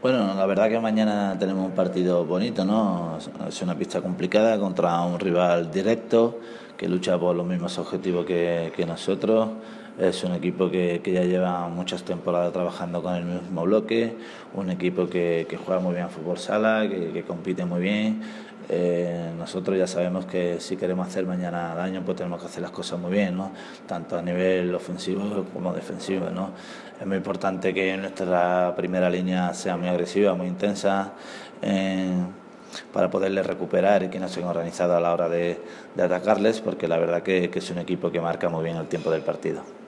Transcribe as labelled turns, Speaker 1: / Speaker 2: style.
Speaker 1: Bueno, la verdad que mañana tenemos un partido bonito, ¿no? Es una pista complicada contra un rival directo que lucha por los mismos objetivos que nosotros. Es un equipo que ya lleva muchas temporadas trabajando con el mismo bloque, un equipo que juega muy bien fútbol sala, que compite muy bien. Nosotros ya sabemos que si queremos hacer mañana daño, pues tenemos que hacer las cosas muy bien, ¿no? Tanto a nivel ofensivo como defensivo, ¿no? Es muy importante que nuestra primera línea sea muy agresiva, muy intensa, para poderles recuperar y que no estén organizados a la hora de atacarles, porque la verdad que es un equipo que marca muy bien el tiempo del partido.